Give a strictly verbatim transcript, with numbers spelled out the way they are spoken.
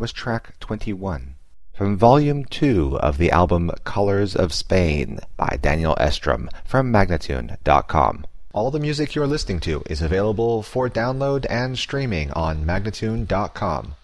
was track twenty-one, from Volume two of the album Colors of Spain by Daniel Estrom from Magnatune dot com. All the music you're listening to is available for download and streaming on Magnatune dot com.